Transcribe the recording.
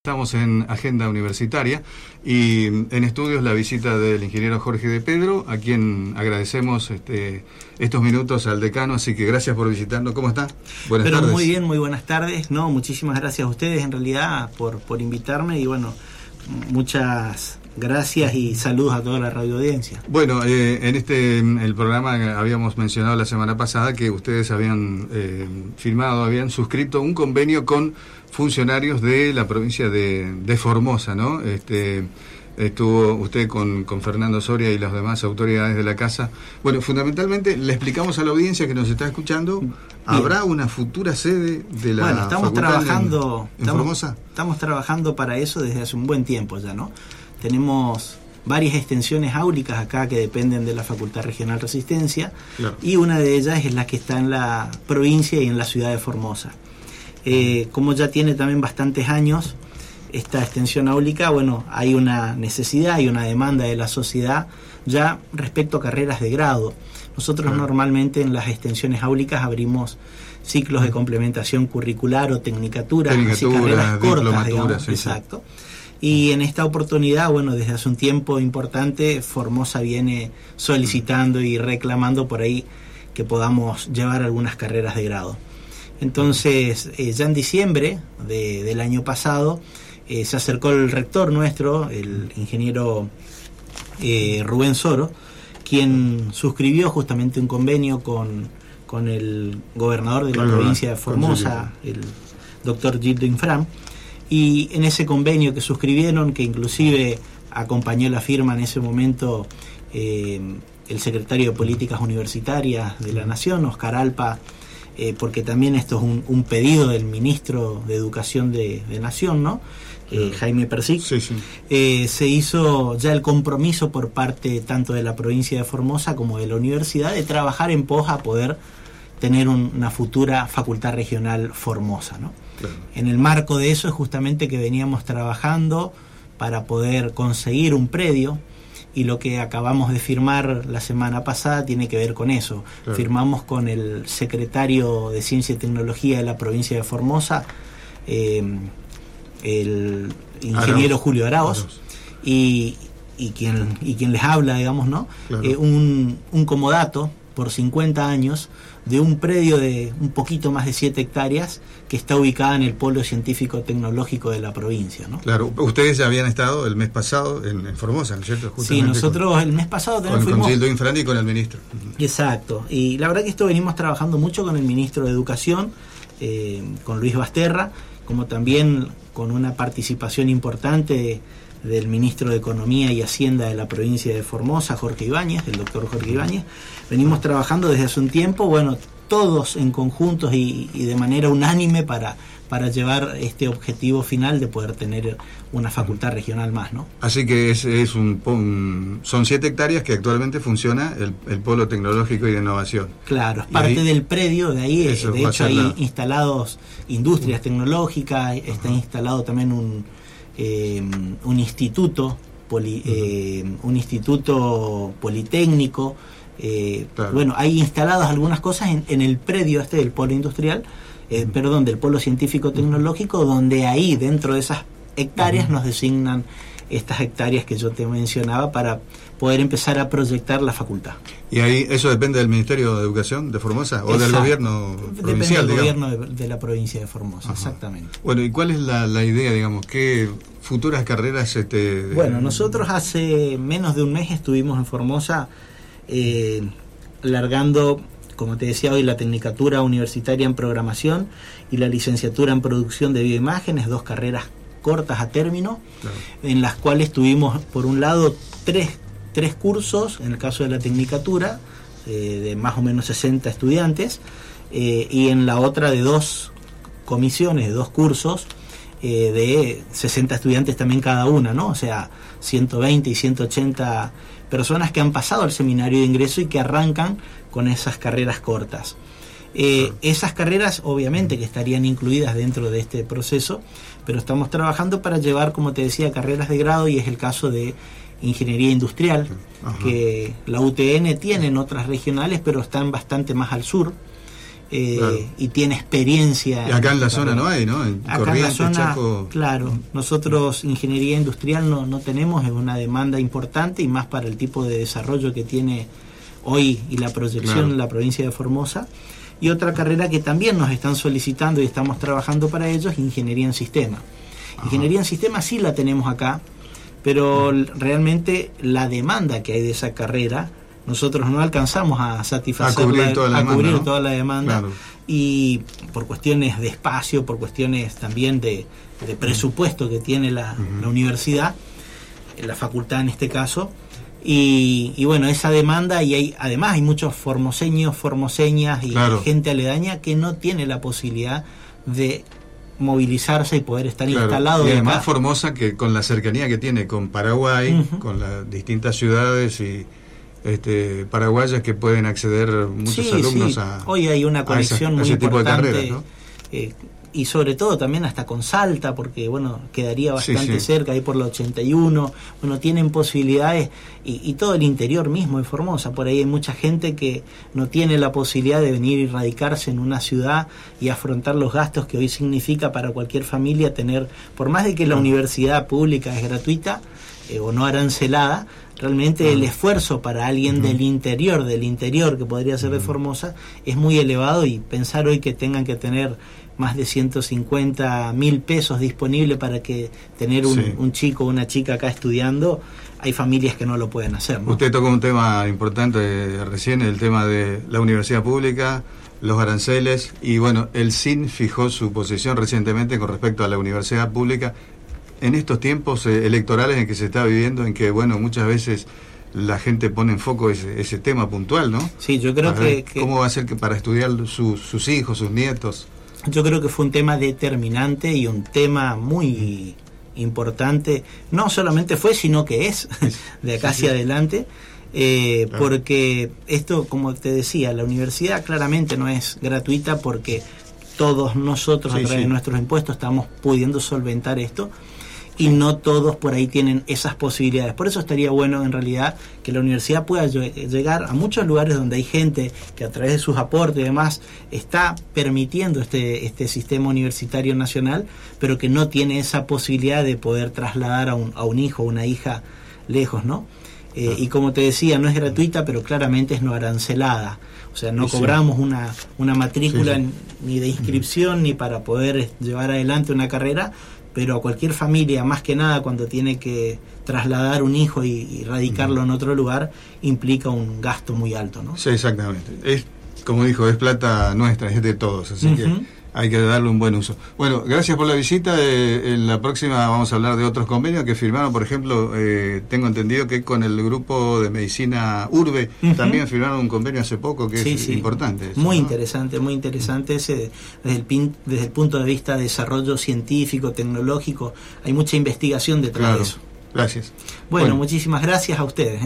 Estamos en Agenda Universitaria y en estudios la visita del ingeniero Jorge de Pedro, a quien agradecemos estos minutos al decano, así que gracias por visitarnos. ¿Cómo está? Buenas tardes. Muy bien, muy buenas tardes. No, muchísimas gracias a ustedes en realidad por invitarme y bueno, muchas gracias y saludos a toda la radioaudiencia. Bueno, en el programa habíamos mencionado la semana pasada que ustedes habían habían suscrito un convenio con funcionarios de la provincia de Formosa, ¿no? Estuvo usted con Fernando Soria y las demás autoridades de la casa. Bueno, fundamentalmente le explicamos a la audiencia que nos está escuchando, ¿habrá una futura sede de la Bueno, estamos trabajando en Formosa? Estamos trabajando para eso desde hace un buen tiempo ya, ¿no? Tenemos varias extensiones áulicas acá que dependen de la Facultad Regional Resistencia, claro. Y una de ellas es la que está en la provincia y en la ciudad de Formosa. Como ya tiene también bastantes años esta extensión áulica, bueno, hay una necesidad y una demanda de la sociedad ya respecto a carreras de grado. Nosotros normalmente en las extensiones áulicas abrimos ciclos de complementación curricular o tecnicatura, así carreras cortas, digamos, sí, exacto. Y en esta oportunidad, bueno, desde hace un tiempo importante, Formosa viene solicitando y reclamando por ahí que podamos llevar algunas carreras de grado. Entonces, ya en diciembre del año pasado, se acercó el rector nuestro, el ingeniero Rubén Soro, quien suscribió justamente un convenio con el gobernador de la provincia de Formosa, el doctor Gildo Infram, y en ese convenio que suscribieron, que inclusive acompañó la firma en ese momento el secretario de Políticas Universitarias de la Nación, Oscar Alpa, porque también esto es un pedido del ministro de Educación de Nación, ¿no? Jaime Persic. Sí, sí. Se hizo ya el compromiso por parte tanto de la provincia de Formosa como de la universidad de trabajar en pos a poder tener una futura facultad regional Formosa, ¿no? Claro. En el marco de eso es justamente que veníamos trabajando para poder conseguir un predio, y lo que acabamos de firmar la semana pasada tiene que ver con eso. Claro. Firmamos con el secretario de Ciencia y Tecnología de la provincia de Formosa, el ingeniero Julio Arauz, y quien les habla, digamos, ¿no? Claro. Un comodato por 50 años de un predio de un poquito más de 7 hectáreas que está ubicada en el polo científico-tecnológico de la provincia, ¿no? Claro, ustedes ya habían estado el mes pasado en Formosa, ¿no es cierto? Sí, nosotros el mes pasado también fuimos... Con Gildo Infram y con el ministro. Exacto, y la verdad que esto venimos trabajando mucho con el ministro de Educación, con Luis Basterra, como también con una participación importante del ministro de Economía y Hacienda de la provincia de Formosa, Jorge Ibáñez, el doctor Jorge Ibáñez. Venimos trabajando desde hace un tiempo, bueno, todos en conjuntos y de manera unánime para llevar este objetivo final de poder tener una facultad regional más, ¿no? Así que son 7 hectáreas que actualmente funciona el Polo Tecnológico y de Innovación. Claro, es parte del predio, de ahí, de hecho hay instalados industrias tecnológicas, está instalado también un instituto politécnico, claro. Bueno, hay instaladas algunas cosas en el predio del polo industrial, del polo científico tecnológico, donde ahí dentro de esas hectáreas nos designan estas hectáreas que yo te mencionaba para poder empezar a proyectar la facultad. ¿Y ahí eso depende del Ministerio de Educación de Formosa o del gobierno provincial? Depende del gobierno de la provincia de Formosa. Ajá. Exactamente. Bueno, ¿y cuál es la idea, digamos? ¿Qué futuras carreras? Bueno, nosotros hace menos de un mes estuvimos en Formosa largando, como te decía hoy, la Tecnicatura Universitaria en Programación y la Licenciatura en Producción de Bioimágenes, 2 carreras cortas a término, claro. En las cuales tuvimos, por un lado, tres cursos, en el caso de la Tecnicatura, de más o menos 60 estudiantes, y en la otra de 2 comisiones, de 2 cursos, de 60 estudiantes también cada una, ¿no? O sea, 120 y 180 personas que han pasado al seminario de ingreso y que arrancan con esas carreras cortas. Esas carreras obviamente que estarían incluidas dentro de este proceso, pero estamos trabajando para llevar, como te decía, carreras de grado, y es el caso de Ingeniería Industrial. Ajá. Que la UTN tiene en otras regionales, pero están bastante más al sur, claro. Y tiene experiencia. Y acá en la zona no hay, ¿no? Acá en la zona, Chaco. Claro, nosotros ingeniería industrial no tenemos, es una demanda importante y más para el tipo de desarrollo que tiene hoy y la proyección en la provincia de Formosa. Y otra carrera que también nos están solicitando y estamos trabajando para ellos, ingeniería en sistema. Ingeniería en sistema sí la tenemos acá, pero realmente la demanda que hay de esa carrera, nosotros no alcanzamos a satisfacer, a cubrir toda la demanda, claro. Y por cuestiones de espacio, por cuestiones también de presupuesto que tiene la universidad, la facultad en este caso, y bueno, esa demanda, y además hay muchos formoseños, formoseñas y claro. gente aledaña que no tiene la posibilidad de movilizarse y poder estar claro. instalado. Y además Formosa, que con la cercanía que tiene con Paraguay, con las distintas ciudades y paraguayas que pueden acceder muchos alumnos a hoy hay una conexión muy ese tipo importante, de carreras, ¿no? Y sobre todo también hasta con Salta, porque bueno, quedaría bastante cerca, ahí por la 81, bueno, tienen posibilidades, y todo el interior mismo de Formosa, por ahí hay mucha gente que no tiene la posibilidad de venir y radicarse en una ciudad y afrontar los gastos que hoy significa para cualquier familia tener, por más de que la universidad pública es gratuita o no arancelada, realmente el esfuerzo para alguien del interior que podría ser de Formosa, es muy elevado, y pensar hoy que tengan que tener más de 150.000 pesos disponibles para que tener un chico o una chica acá estudiando, hay familias que no lo pueden hacer, ¿no? Usted tocó un tema importante recién, el tema de la universidad pública, los aranceles, y bueno, el SIN fijó su posición recientemente con respecto a la universidad pública en estos tiempos electorales en que se está viviendo, en que bueno, muchas veces la gente pone en foco ese tema puntual, ¿no? Sí, yo creo que ¿cómo va a ser que para estudiar sus hijos, sus nietos? Yo creo que fue un tema determinante y un tema muy importante, no solamente fue, sino que es de acá hacia adelante, claro. Porque esto, como te decía, la universidad claramente no es gratuita, porque todos nosotros a través de nuestros impuestos estamos pudiendo solventar esto, y no todos por ahí tienen esas posibilidades. Por eso estaría bueno en realidad que la universidad pueda llegar a muchos lugares donde hay gente que a través de sus aportes y demás está permitiendo este sistema universitario nacional, pero que no tiene esa posibilidad de poder trasladar a un hijo o una hija lejos, ¿no? Y como te decía, no es gratuita, pero claramente es no arancelada. O sea, no cobramos una matrícula ni de inscripción ni para poder llevar adelante una carrera, pero a cualquier familia, más que nada cuando tiene que trasladar un hijo y radicarlo en otro lugar, implica un gasto muy alto, ¿no? Sí, exactamente. Es, como dijo, es plata nuestra, es de todos, así que hay que darle un buen uso. Bueno, gracias por la visita. En la próxima vamos a hablar de otros convenios que firmaron. Por ejemplo, tengo entendido que con el grupo de medicina Urbe también firmaron un convenio hace poco, que es importante. Eso, muy ¿no? muy interesante ese desde el punto de vista de desarrollo científico, tecnológico. Hay mucha investigación detrás de eso. Gracias. Bueno, muchísimas gracias a ustedes.